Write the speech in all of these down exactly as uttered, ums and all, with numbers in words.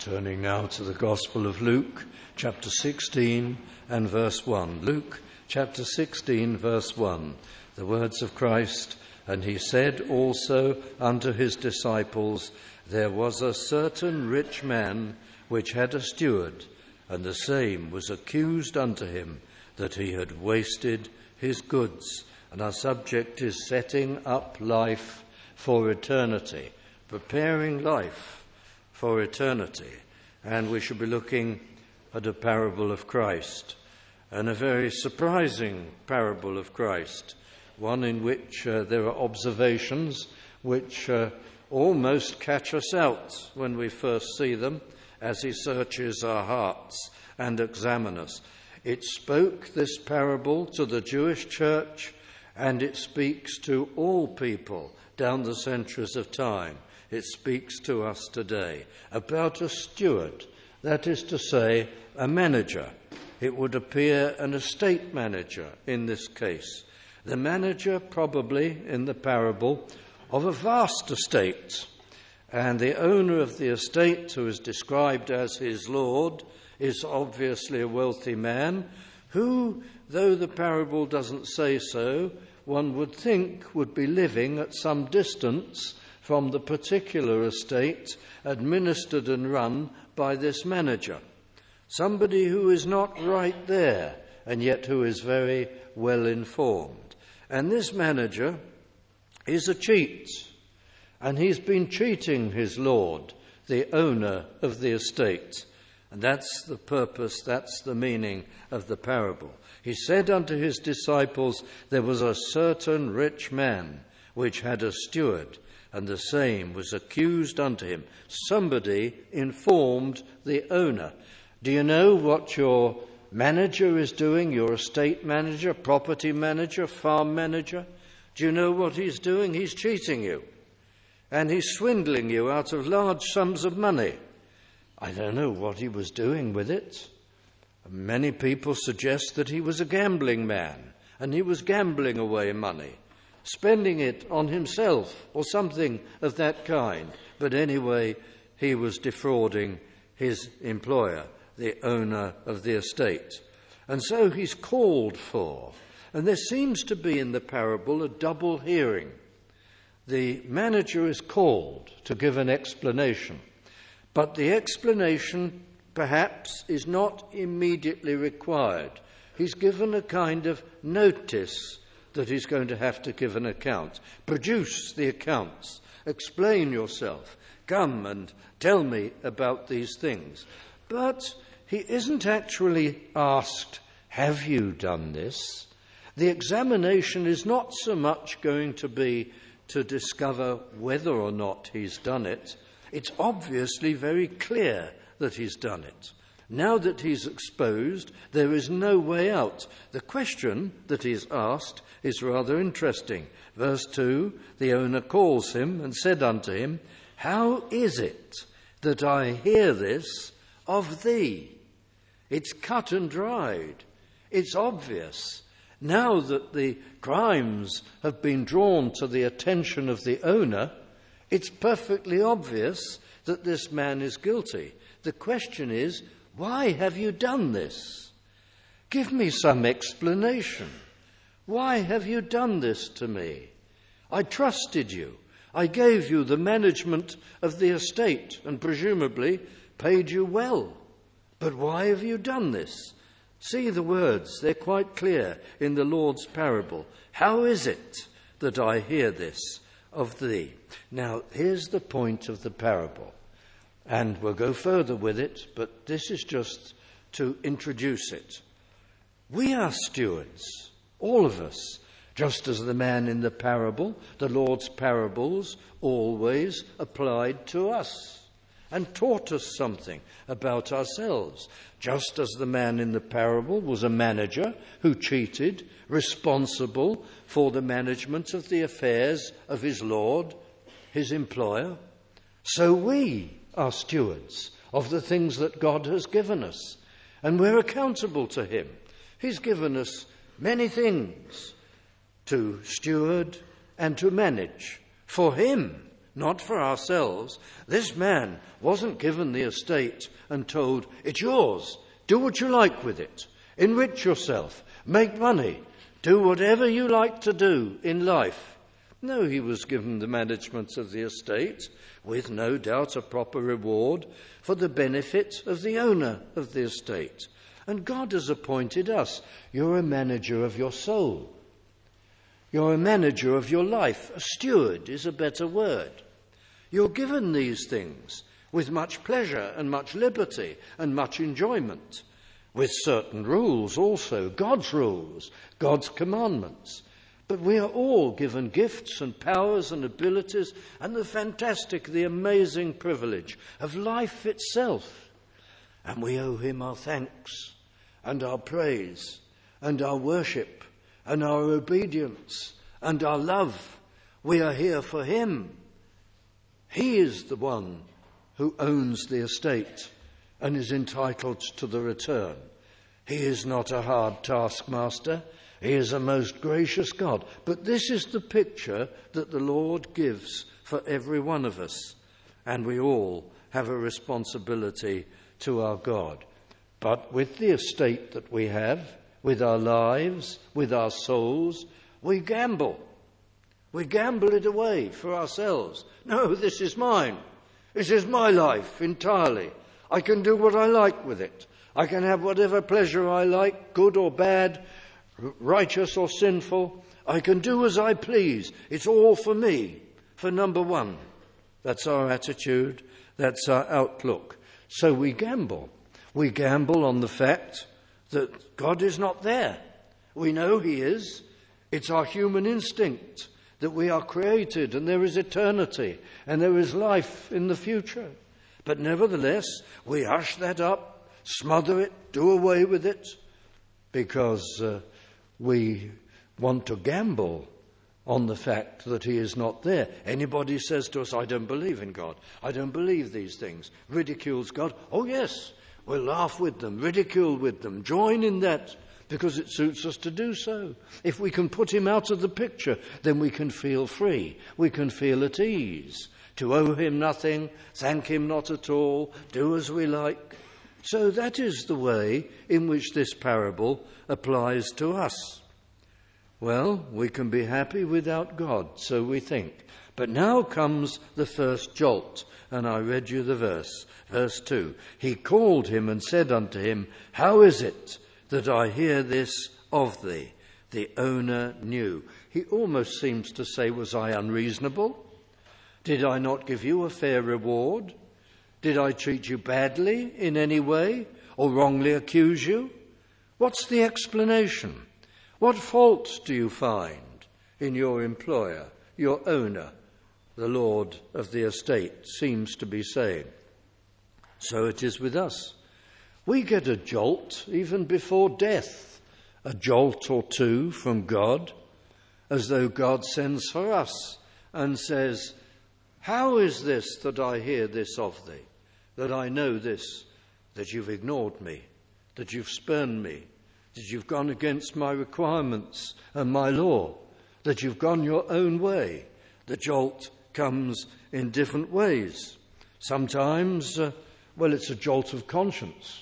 Turning now to the Gospel of Luke, chapter sixteen and verse one. Luke, chapter sixteen, verse one. The words of Christ, "And he said also unto his disciples, There was a certain rich man which had a steward, and the same was accused unto him that he had wasted his goods." And our subject is setting up life for eternity, preparing life for eternity. And we should be looking at a parable of Christ, and a very surprising parable of Christ, one in which uh, there are observations which uh, almost catch us out when we first see them, as he searches our hearts and examines us. It spoke, this parable, to the Jewish church, and it speaks to all people down the centuries of time. It speaks to us today about a steward, that is to say, a manager. It would appear an estate manager in this case. The manager, probably, in the parable, of a vast estate. And the owner of the estate, who is described as his lord, is obviously a wealthy man who, though the parable doesn't say so, one would think would be living at some distance from the particular estate administered and run by this manager. Somebody who is not right there, and yet who is very well informed. And this manager is a cheat, and he's been cheating his lord, the owner of the estate. And that's the purpose, that's the meaning of the parable. He said unto his disciples, There was a certain rich man which had a steward, and the same was accused unto him. Somebody informed the owner. Do you know what your manager is doing, your estate manager, property manager, farm manager? Do you know what he's doing? He's cheating you. And he's swindling you out of large sums of money. I don't know what he was doing with it. Many people suggest that he was a gambling man, and he was gambling away money, spending it on himself or something of that kind. But anyway, he was defrauding his employer, the owner of the estate. And so he's called for. And there seems to be in the parable a double hearing. The manager is called to give an explanation, but the explanation perhaps is not immediately required. He's given a kind of notice that he's going to have to give an account. Produce the accounts. Explain yourself. Come and tell me about these things. But he isn't actually asked, have you done this? The examination is not so much going to be to discover whether or not he's done it. It's obviously very clear that he's done it. Now that he's exposed, there is no way out. The question that he's asked is rather interesting. Verse two, the owner calls him and said unto him, How is it that I hear this of thee? It's cut and dried. It's obvious. Now that the crimes have been drawn to the attention of the owner, it's perfectly obvious that this man is guilty. The question is, why have you done this? Give me some explanation. Why have you done this to me? I trusted you. I gave you the management of the estate and presumably paid you well. But why have you done this? See the words, they're quite clear in the Lord's parable. How is it that I hear this of thee? Now, here's the point of the parable. And we'll go further with it, but this is just to introduce it. We are stewards, all of us, just as the man in the parable, the Lord's parables, always applied to us and taught us something about ourselves. Just as the man in the parable was a manager who cheated, responsible for the management of the affairs of his Lord, his employer, so we are stewards of the things that God has given us, and we're accountable to him. He's given us many things to steward and to manage for him, not for ourselves. This man wasn't given the estate and told, it's yours, do what you like with it, enrich yourself, make money, do whatever you like to do in life. No, he was given the management of the estate with no doubt a proper reward for the benefit of the owner of the estate. And God has appointed us. You're a manager of your soul. You're a manager of your life. A steward is a better word. You're given these things with much pleasure and much liberty and much enjoyment, with certain rules also, God's rules, God's commandments. But we are all given gifts and powers and abilities and the fantastic, the amazing privilege of life itself. And we owe him our thanks and our praise and our worship and our obedience and our love. We are here for him. He is the one who owns the estate and is entitled to the return. He is not a hard taskmaster. He is a most gracious God. But this is the picture that the Lord gives for every one of us. And we all have a responsibility to our God. But with the estate that we have, with our lives, with our souls, we gamble. We gamble it away for ourselves. No, this is mine. This is my life entirely. I can do what I like with it. I can have whatever pleasure I like, good or bad, righteous or sinful. I can do as I please. It's all for me, for number one. That's our attitude. That's our outlook. So we gamble. We gamble on the fact that God is not there. We know he is. It's our human instinct that we are created and there is eternity and there is life in the future. But nevertheless, we hush that up, smother it, do away with it, because uh, we want to gamble on the fact that he is not there. Anybody says to us, I don't believe in God, I don't believe these things, ridicules God, oh yes, we'll laugh with them, ridicule with them, join in that, because it suits us to do so. If we can put him out of the picture, then we can feel free, we can feel at ease, to owe him nothing, thank him not at all, do as we like. So that is the way in which this parable applies to us. Well, we can be happy without God, so we think. But now comes the first jolt, and I read you the verse, verse two. He called him and said unto him, how is it that I hear this of thee? The owner knew. He almost seems to say, was I unreasonable? Did I not give you a fair reward? Did I treat you badly in any way or wrongly accuse you? What's the explanation? What fault do you find in your employer, your owner? The Lord of the estate seems to be saying. So it is with us. We get a jolt even before death, a jolt or two from God, as though God sends for us and says, how is this that I hear this of thee, that I know this, that you've ignored me, that you've spurned me, that you've gone against my requirements and my law, that you've gone your own way? The jolt comes in different ways. Sometimes, uh, well, it's a jolt of conscience.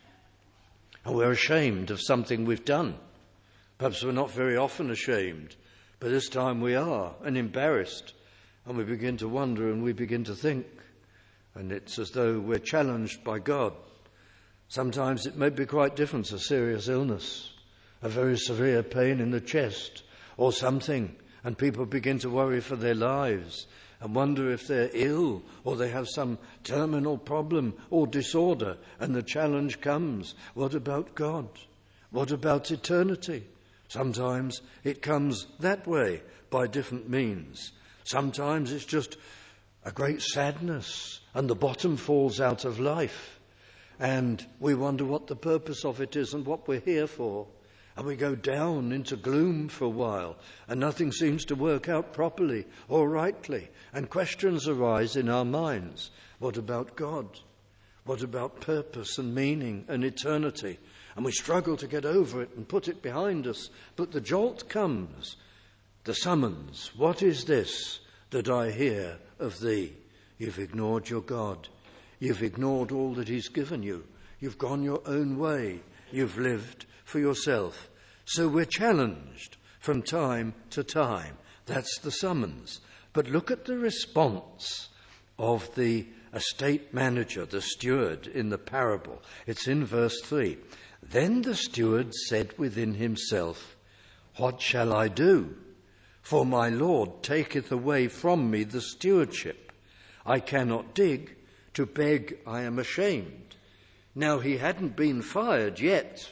And we're ashamed of something we've done. Perhaps we're not very often ashamed, but this time we are, and embarrassed. And we begin to wonder and we begin to think. And it's as though we're challenged by God. Sometimes it may be quite different, a serious illness, a very severe pain in the chest or something. And people begin to worry for their lives and wonder if they're ill or they have some terminal problem or disorder. And the challenge comes, what about God? What about eternity? Sometimes it comes that way by different means. Sometimes it's just a great sadness and the bottom falls out of life. And we wonder what the purpose of it is and what we're here for. And we go down into gloom for a while and nothing seems to work out properly or rightly. And questions arise in our minds. What about God? What about purpose and meaning and eternity? And we struggle to get over it and put it behind us. But the jolt comes, the summons. What is this that I hear of thee? You've ignored your God. You've ignored all that he's given you. You've gone your own way. You've lived for yourself. So we're challenged from time to time. That's the summons. But look at the response of the estate manager, the steward in the parable. It's in verse three. Then the steward said within himself, what shall I do? For my Lord taketh away from me the stewardship. I cannot dig. To beg I am ashamed. Now he hadn't been fired yet.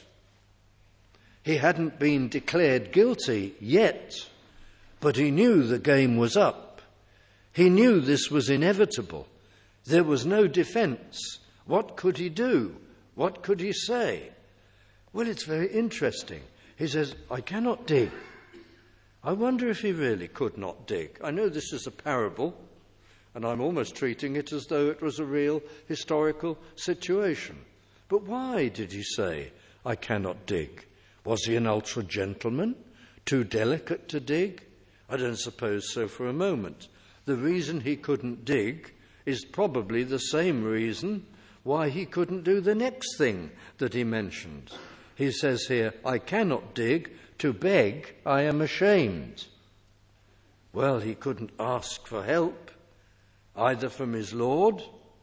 He hadn't been declared guilty yet. But he knew the game was up. He knew this was inevitable. There was no defence. What could he do? What could he say? Well, it's very interesting. He says, I cannot dig. I wonder if he really could not dig. I know this is a parable, and I'm almost treating it as though it was a real historical situation. But why did he say, I cannot dig? Was he an ultra-gentleman, too delicate to dig? I don't suppose so for a moment. The reason he couldn't dig is probably the same reason why he couldn't do the next thing that he mentioned. He says here, I cannot dig, to beg I am ashamed. Well, he couldn't ask for help, either from his Lord,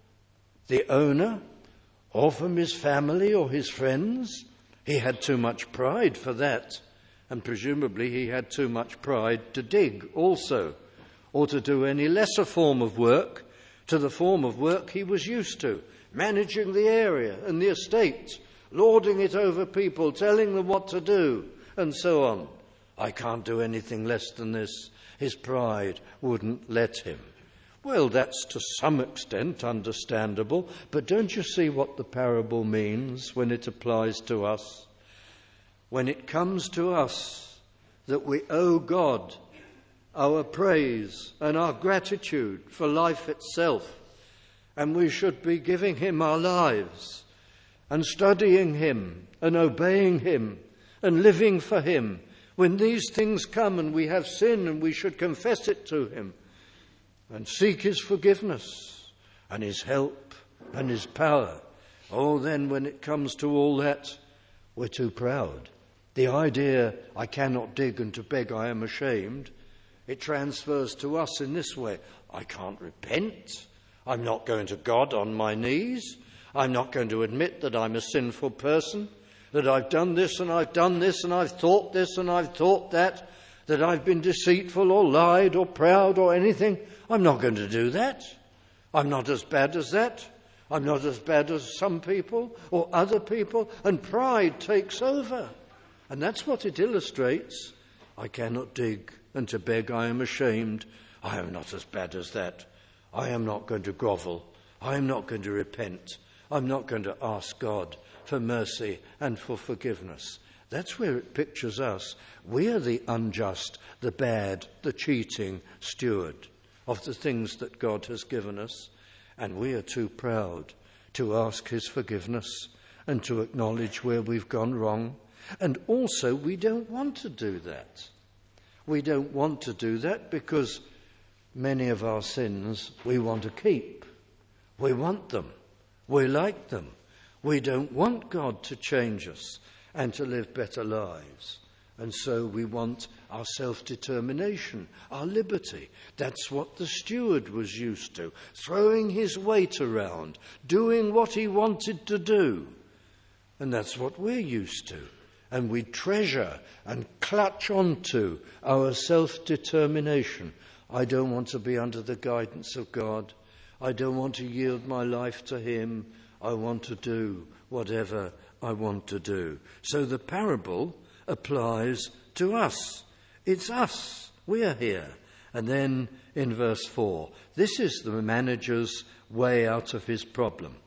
the owner, or from his family or his friends. He had too much pride for that, and presumably he had too much pride to dig also, or to do any lesser form of work to the form of work he was used to, managing the area and the estate, lording it over people, telling them what to do, and so on. I can't do anything less than this. His pride wouldn't let him. Well, that's to some extent understandable, but don't you see what the parable means when it applies to us? When it comes to us that we owe God our praise and our gratitude for life itself, and we should be giving him our lives and studying him and obeying him and living for him. When these things come and we have sin, and we should confess it to him and seek his forgiveness and his help and his power, oh, then when it comes to all that, we're too proud. The idea, I cannot dig, and to beg I am ashamed, it transfers to us in this way. I can't repent. I'm not going to God on my knees. I'm not going to admit that I'm a sinful person, that I've done this and I've done this and I've thought this and I've thought that, that I've been deceitful or lied or proud or anything. I'm not going to do that. I'm not as bad as that. I'm not as bad as some people or other people. And pride takes over. And that's what it illustrates. I cannot dig, and to beg I am ashamed. I am not as bad as that. I am not going to grovel. I am not going to repent. I'm not going to ask God for mercy and for forgiveness. That's where it pictures us. We are the unjust, the bad, the cheating steward of the things that God has given us, and we are too proud to ask his forgiveness and to acknowledge where we've gone wrong. And also, we don't want to do that. We don't want to do that because many of our sins we want to keep. We want them. We like them. We don't want God to change us and to live better lives. And so we want our self-determination, our liberty. That's what the steward was used to, throwing his weight around, doing what he wanted to do. And that's what we're used to. And we treasure and clutch onto our self-determination. I don't want to be under the guidance of God. I don't want to yield my life to him. I want to do whatever I want to do. So the parable applies to us. It's us. We are here. And then in verse four, this is the manager's way out of his problem.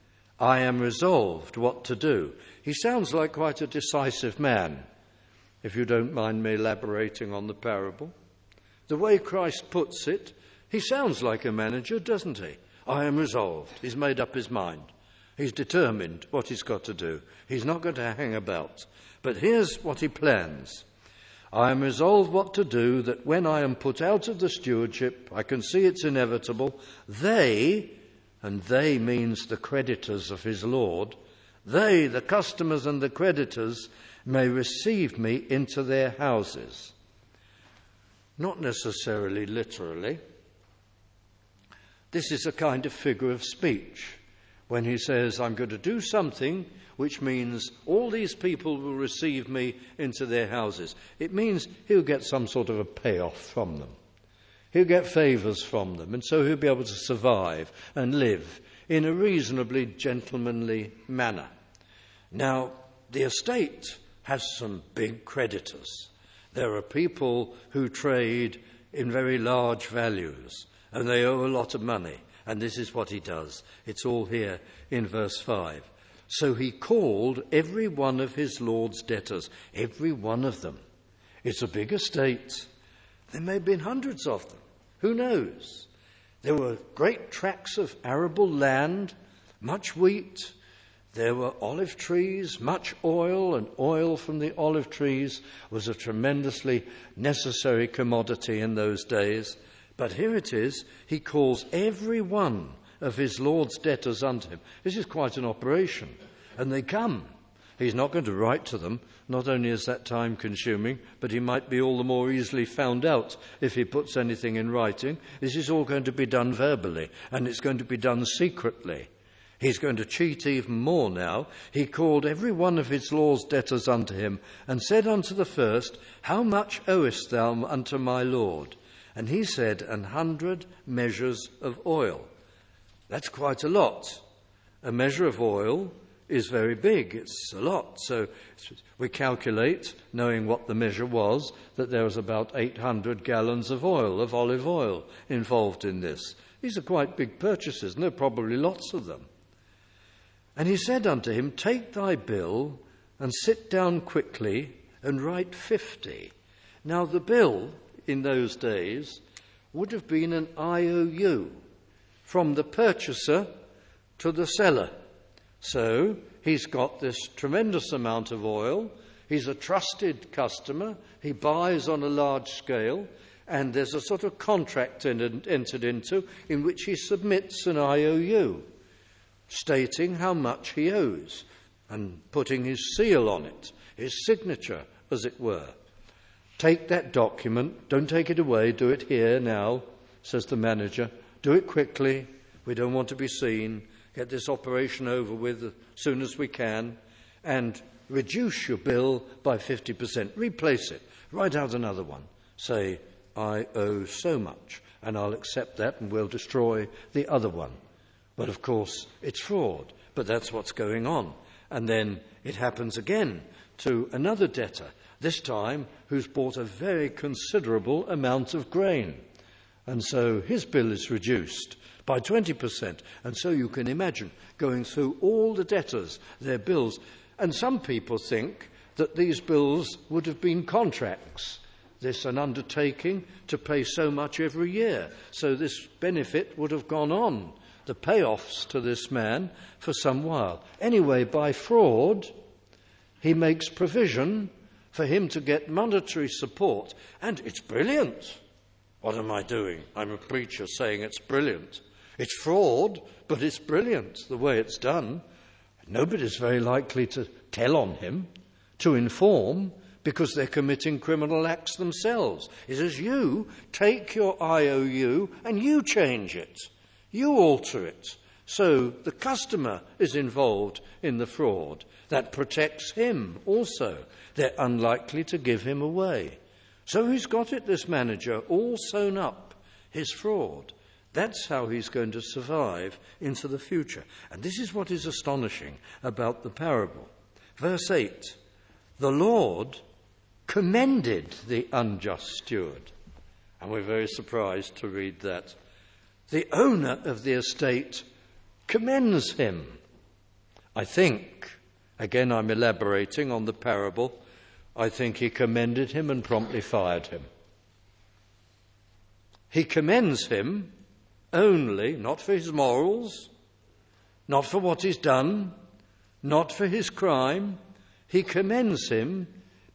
I am resolved what to do. He sounds like quite a decisive man, if you don't mind me elaborating on the parable. The way Christ puts it, he sounds like a manager, doesn't he? I am resolved. He's made up his mind. He's determined what he's got to do. He's not going to hang about. But here's what he plans. I am resolved what to do, that when I am put out of the stewardship, I can see it's inevitable, they, and they means the creditors of his Lord, they, the customers and the creditors, may receive me into their houses. Not necessarily literally. This is a kind of figure of speech. When he says, I'm going to do something which means all these people will receive me into their houses. It means he'll get some sort of a payoff from them. He'll get favours from them, and so he'll be able to survive and live in a reasonably gentlemanly manner. Now, the estate has some big creditors. There are people who trade in very large values, and they owe a lot of money. And this is what he does. It's all here in verse five. So he called every one of his Lord's debtors, every one of them. It's a big estate. There may have been hundreds of them. Who knows? There were great tracts of arable land, much wheat. There were olive trees, much oil, and oil from the olive trees was a tremendously necessary commodity in those days. But here it is, he calls every one of his Lord's debtors unto him. This is quite an operation. And they come. He's not going to write to them. Not only is that time consuming, but he might be all the more easily found out if he puts anything in writing. This is all going to be done verbally, and it's going to be done secretly. He's going to cheat even more now. He called every one of his Lord's debtors unto him, and said unto the first, How much owest thou unto my Lord? And he said, An hundred measures of oil. That's quite a lot. A measure of oil is very big. It's a lot. So we calculate, knowing what the measure was, that there was about eight hundred gallons of oil, of olive oil, involved in this. These are quite big purchases, and there are probably lots of them. And he said unto him, Take thy bill, and sit down quickly, and write fifty. Now the bill in those days would have been an I O U from the purchaser to the seller. So he's got this tremendous amount of oil. He's a trusted customer. He buys on a large scale, and there's a sort of contract entered into in which he submits an I O U stating how much he owes and putting his seal on it, his signature, as it were. Take that document, don't take it away, do it here now, says the manager. Do it quickly, we don't want to be seen. Get this operation over with as soon as we can, and reduce your bill by fifty percent. Replace it, write out another one. Say, I owe so much, and I'll accept that and we'll destroy the other one. But of course, it's fraud, but that's what's going on. And then it happens again to another debtor, this time who's bought a very considerable amount of grain. And so his bill is reduced by twenty percent. And so you can imagine going through all the debtors, their bills. And some people think that these bills would have been contracts. This an undertaking to pay so much every year. So this benefit would have gone on, the payoffs to this man, for some while. Anyway, by fraud, he makes provision for him to get monetary support. And it's brilliant. What am I doing? I'm a preacher saying it's brilliant. It's fraud, but it's brilliant the way it's done. Nobody's very likely to tell on him, to inform, because they're committing criminal acts themselves. He says, you take your I O U and you change it. You alter it. So the customer is involved in the fraud. That protects him also. They're unlikely to give him away. So he's got it, this manager, all sewn up, his fraud. That's how he's going to survive into the future. And this is what is astonishing about the parable. Verse eight, the Lord commended the unjust steward. And we're very surprised to read that. The owner of the estate commends him. I think, again I'm elaborating on the parable, I think he commended him and promptly fired him. He commends him only, not for his morals, not for what he's done, not for his crime. He commends him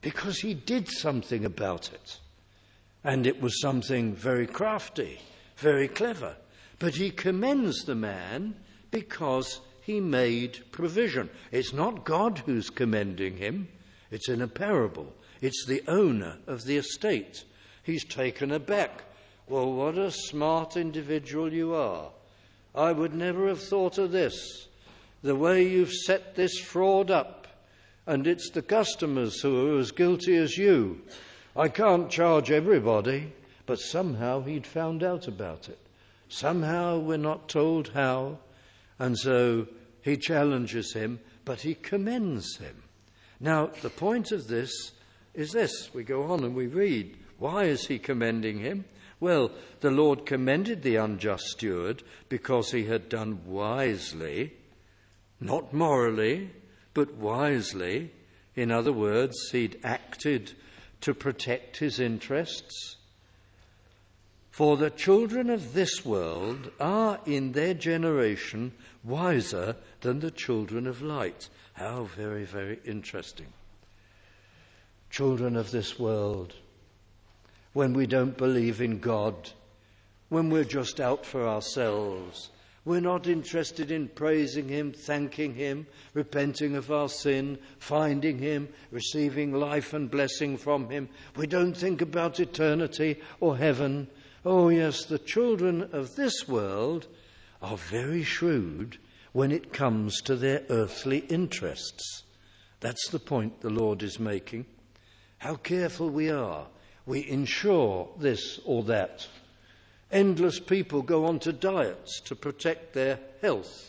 because he did something about it. And it was something very crafty, very clever. But he commends the man because he made provision. It's not God who's commending him. It's in a parable. It's the owner of the estate. He's taken aback. Well, what a smart individual you are. I would never have thought of this. The way you've set this fraud up, and it's the customers who are as guilty as you. I can't charge everybody, but somehow he'd found out about it. Somehow, we're not told how, and so he challenges him, but he commends him. Now, the point of this is this. We go on and we read. Why is he commending him? Well, the Lord commended the unjust steward because he had done wisely, not morally, but wisely. In other words, he'd acted to protect his interests. For the children of this world are in their generation wiser than the children of light. How very, very interesting. Children of this world, when we don't believe in God, when we're just out for ourselves, we're not interested in praising him, thanking him, repenting of our sin, finding him, receiving life and blessing from him. We don't think about eternity or heaven. Oh yes, the children of this world are very shrewd when it comes to their earthly interests. That's the point the Lord is making. How careful we are. We insure this or that. Endless people go on to diets to protect their health.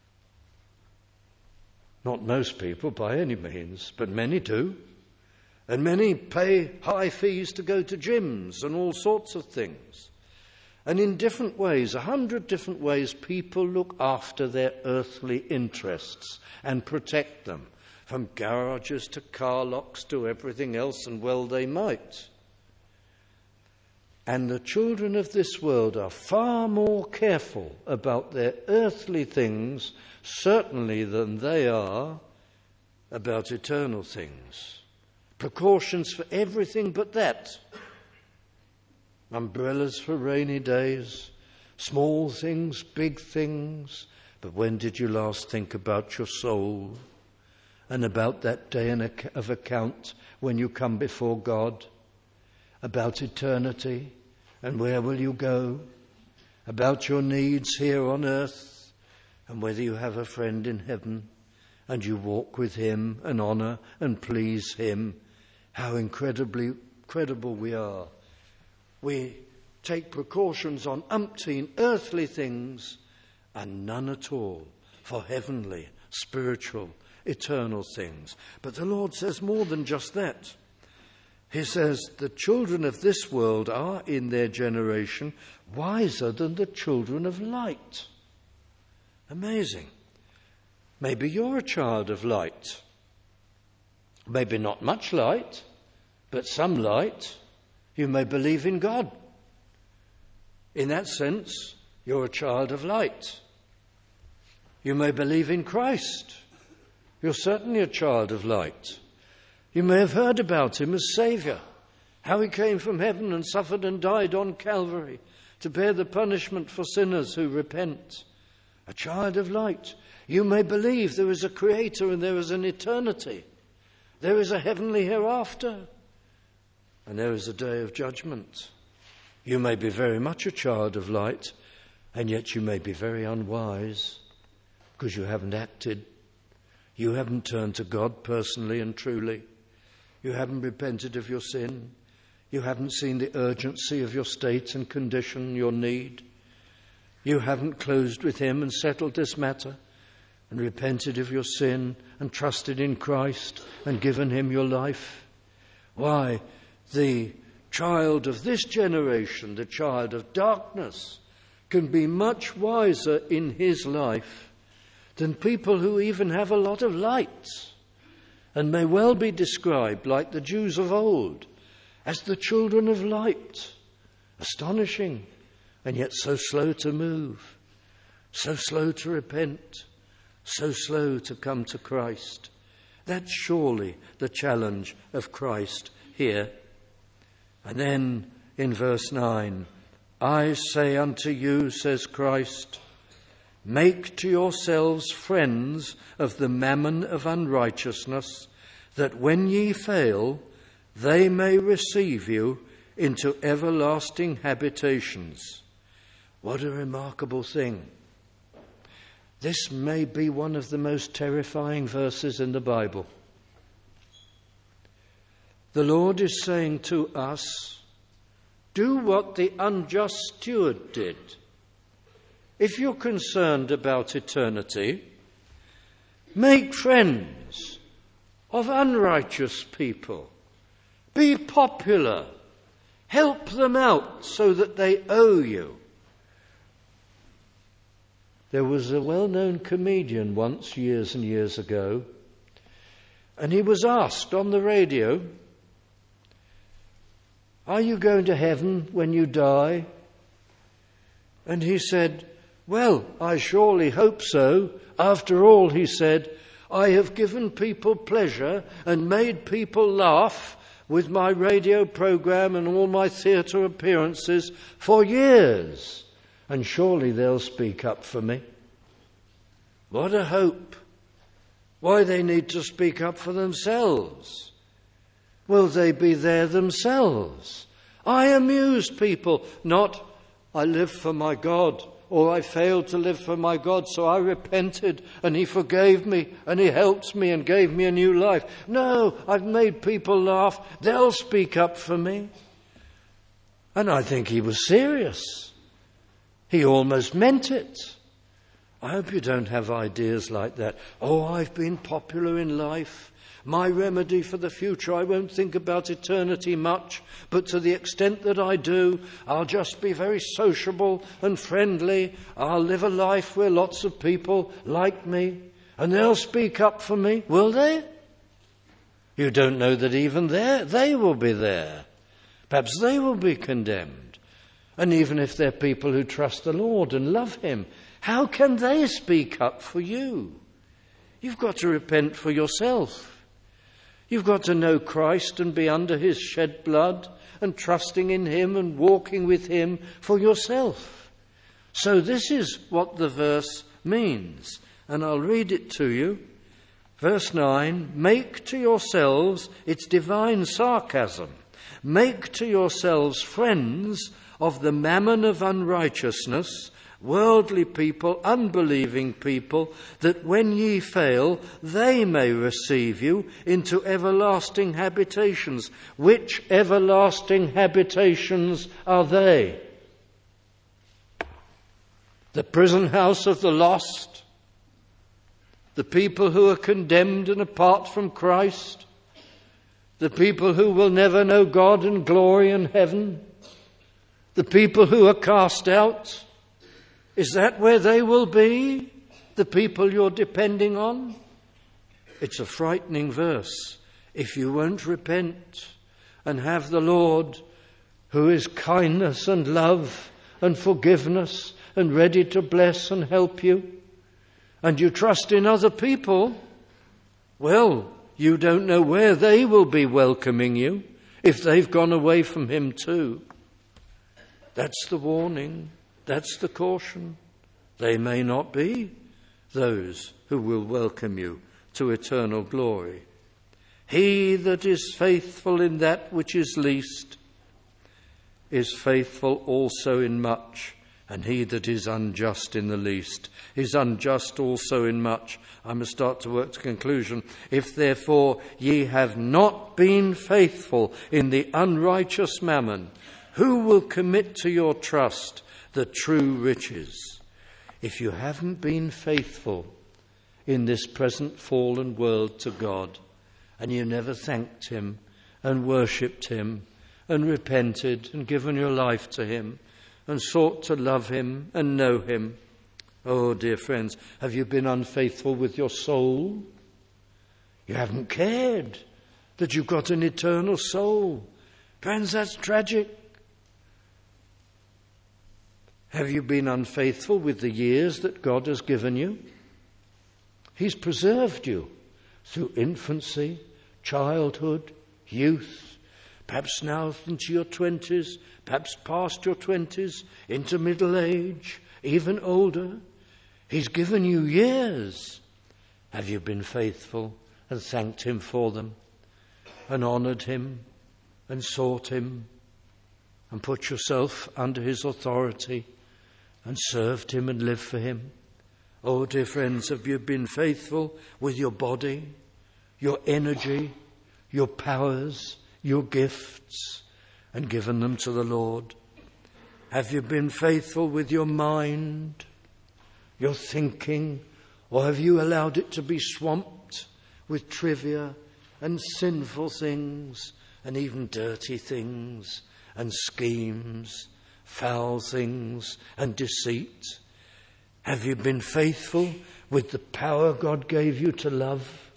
Not most people by any means, but many do. And many pay high fees to go to gyms and all sorts of things. And in different ways, a hundred different ways, people look after their earthly interests and protect them, from garages to car locks to everything else, and well they might. And the children of this world are far more careful about their earthly things, certainly, than they are about eternal things. Precautions for everything but that. Umbrellas for rainy days, small things, big things. But when did you last think about your soul and about that day of account when you come before God? About eternity and where will you go? About your needs here on earth and whether you have a friend in heaven and you walk with him and honour and please him. How incredibly credible we are. We take precautions on umpteen earthly things and none at all for heavenly, spiritual, eternal things. But the Lord says more than just that. He says the children of this world are in their generation wiser than the children of light. Amazing. Maybe you're a child of light. Maybe not much light, but some light. You may believe in God. In that sense, you're a child of light. You may believe in Christ. You're certainly a child of light. You may have heard about him as Saviour, how he came from heaven and suffered and died on Calvary to bear the punishment for sinners who repent. A child of light. You may believe there is a Creator and there is an eternity. There is a heavenly hereafter. And there is a day of judgment. You may be very much a child of light, and yet you may be very unwise because you haven't acted. You haven't turned to God personally and truly. You haven't repented of your sin. You haven't seen the urgency of your state and condition, your need. You haven't closed with him and settled this matter and repented of your sin and trusted in Christ and given him your life. Why? The child of this generation, the child of darkness, can be much wiser in his life than people who even have a lot of light and may well be described, like the Jews of old, as the children of light. Astonishing, and yet so slow to move, so slow to repent, so slow to come to Christ. That's surely the challenge of Christ here. And then in verse nine, I say unto you, says Christ, make to yourselves friends of the mammon of unrighteousness, that when ye fail, they may receive you into everlasting habitations. What a remarkable thing. This may be one of the most terrifying verses in the Bible. The Lord is saying to us, do what the unjust steward did. If you're concerned about eternity, make friends of unrighteous people. Be popular. Help them out so that they owe you. There was a well-known comedian once, years and years ago, and he was asked on the radio, are you going to heaven when you die? And he said, well, I surely hope so. After all, he said, I have given people pleasure and made people laugh with my radio program and all my theatre appearances for years. And surely they'll speak up for me. What a hope. Why, they need to speak up for themselves. Will they be there themselves? I amused people, not I live for my God, or I failed to live for my God, so I repented and he forgave me and he helped me and gave me a new life. No, I've made people laugh. They'll speak up for me. And I think he was serious. He almost meant it. I hope you don't have ideas like that. Oh, I've been popular in life. My remedy for the future, I won't think about eternity much, but to the extent that I do, I'll just be very sociable and friendly. I'll live a life where lots of people like me, and they'll speak up for me, will they? You don't know that even there, they will be there. Perhaps they will be condemned. And even if they're people who trust the Lord and love him, how can they speak up for you? You've got to repent for yourself. You've got to know Christ and be under his shed blood and trusting in him and walking with him for yourself. So this is what the verse means. And I'll read it to you. Verse nine, make to yourselves, it's divine sarcasm, make to yourselves friends of the mammon of unrighteousness, worldly people, unbelieving people, that when ye fail, they may receive you into everlasting habitations. Which everlasting habitations are they? The prison house of the lost? The people who are condemned and apart from Christ? The people who will never know God and glory in heaven? The people who are cast out? Is that where they will be? The people you're depending on? It's a frightening verse. If you won't repent and have the Lord, who is kindness and love and forgiveness and ready to bless and help you, and you trust in other people, well, you don't know where they will be welcoming you if they've gone away from him too. That's the warning. That's the caution. They may not be those who will welcome you to eternal glory. He that is faithful in that which is least is faithful also in much, and he that is unjust in the least is unjust also in much. I must start to work to conclusion. If therefore ye have not been faithful in the unrighteous mammon, who will commit to your trust the true riches? If you haven't been faithful in this present fallen world to God, and you never thanked him and worshipped him and repented and given your life to him and sought to love him and know him, oh, dear friends, have you been unfaithful with your soul? You haven't cared that you've got an eternal soul. Friends, that's tragic. Have you been unfaithful with the years that God has given you? He's preserved you through infancy, childhood, youth, perhaps now into your twenties, perhaps past your twenties, into middle age, even older. He's given you years. Have you been faithful and thanked him for them, and honoured him and sought him and put yourself under his authority and served him and lived for him? Oh, dear friends, have you been faithful with your body, your energy, your powers, your gifts, and given them to the Lord? Have you been faithful with your mind, your thinking, or have you allowed it to be swamped with trivia and sinful things and even dirty things and schemes, foul things and deceit? Have you been faithful with the power God gave you to love,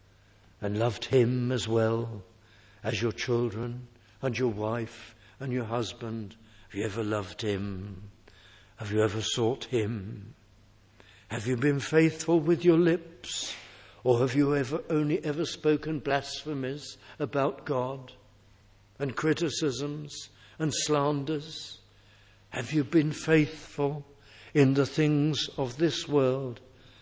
and loved him as well as your children and your wife and your husband? Have you ever loved him? Have you ever sought him? Have you been faithful with your lips? Or have you ever only ever spoken blasphemies about God and criticisms and slanders? Have you been faithful in the things of this world?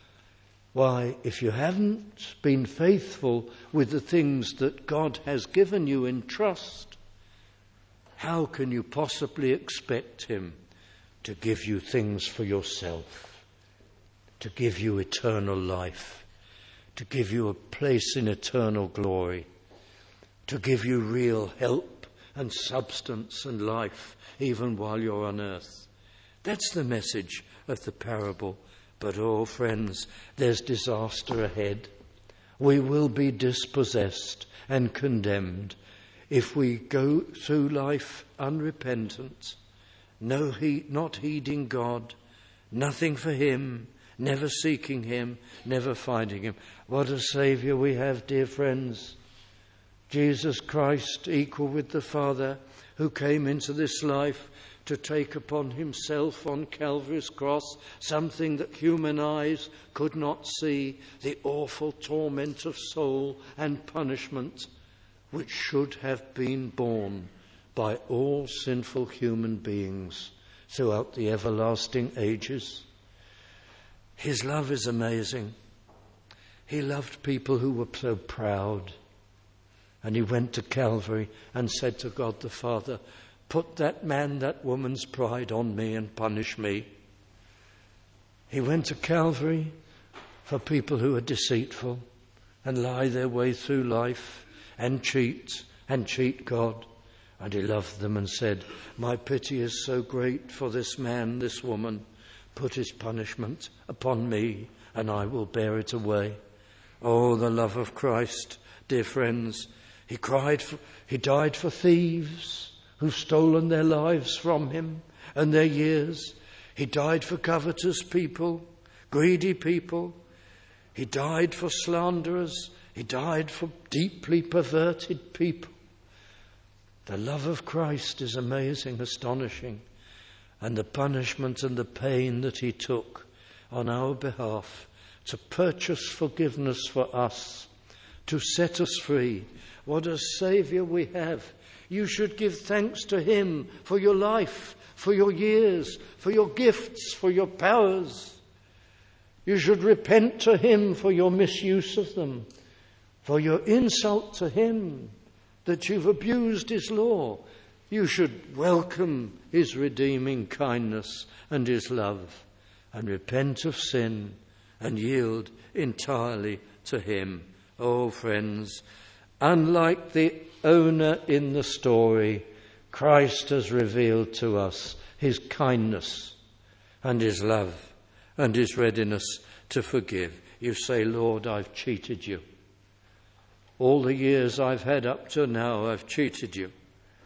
Why, if you haven't been faithful with the things that God has given you in trust, how can you possibly expect him to give you things for yourself? To give you eternal life, to give you a place in eternal glory, to give you real help and substance and life even while you're on earth. That's the message of the parable. But, oh friends, there's disaster ahead. We will be dispossessed and condemned if we go through life unrepentant, no he- not heeding God, nothing for him, never seeking him, never finding him. What a Saviour we have, dear friends. Jesus Christ, equal with the Father, who came into this life to take upon himself on Calvary's cross something that human eyes could not see, the awful torment of soul and punishment which should have been borne by all sinful human beings throughout the everlasting ages. His love is amazing. He loved people who were so proud. And he went to Calvary and said to God the Father, put that man, that woman's pride on me and punish me. He went to Calvary for people who are deceitful and lie their way through life and cheat and cheat God. And he loved them and said, my pity is so great for this man, this woman. Put his punishment upon me, and I will bear it away. Oh, the love of Christ, dear friends. He cried for, he died for thieves who've stolen their lives from him and their years. He died for covetous people, greedy people. He died for slanderers. He died for deeply perverted people. The love of Christ is amazing, astonishing. And the punishment and the pain that he took on our behalf to purchase forgiveness for us, to set us free. What a Saviour we have. You should give thanks to him for your life, for your years, for your gifts, for your powers. You should repent to him for your misuse of them, for your insult to him, that you've abused his law. You should welcome his redeeming kindness and his love and repent of sin and yield entirely to him. Oh, friends, unlike the owner in the story, Christ has revealed to us his kindness and his love and his readiness to forgive. You say, Lord, I've cheated you. All the years I've had up to now, I've cheated you.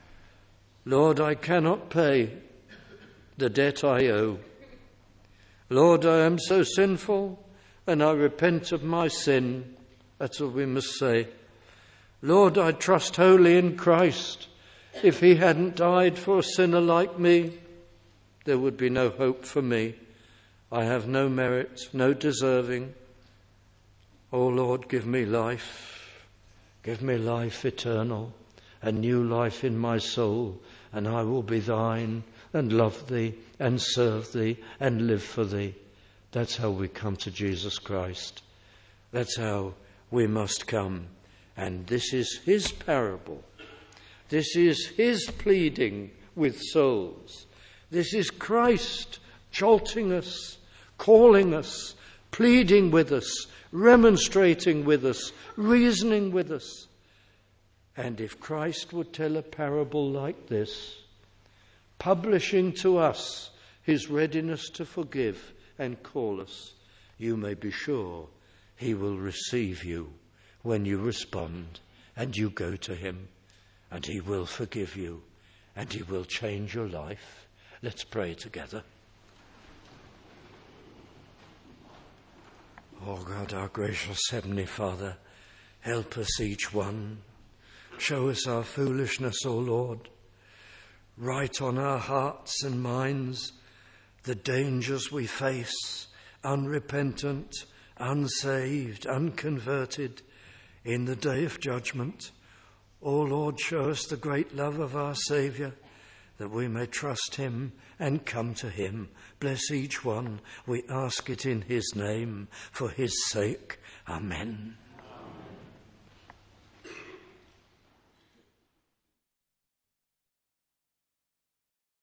Lord, I cannot pay the debt I owe. Lord, I am so sinful, and I repent of my sin. That's what we must say. Lord, I trust wholly in Christ. If he hadn't died for a sinner like me, there would be no hope for me. I have no merit, no deserving. O Lord, give me life, give me life eternal, a new life in my soul, and I will be thine and love thee and serve thee and live for thee. That's how we come to Jesus Christ. That's how we must come. And this is his parable. This is his pleading with souls. This is Christ jolting us, calling us, pleading with us, remonstrating with us, reasoning with us. And if Christ would tell a parable like this, publishing to us his readiness to forgive and call us, you may be sure he will receive you when you respond and you go to him, and he will forgive you and he will change your life. Let's pray together. Oh God, our gracious Heavenly Father, help us each one. Show us our foolishness, O Lord. Write on our hearts and minds the dangers we face, unrepentant, unsaved, unconverted, in the day of judgment. O Lord, show us the great love of our Saviour, that we may trust him and come to him. Bless each one. We ask it in his name, for his sake. Amen.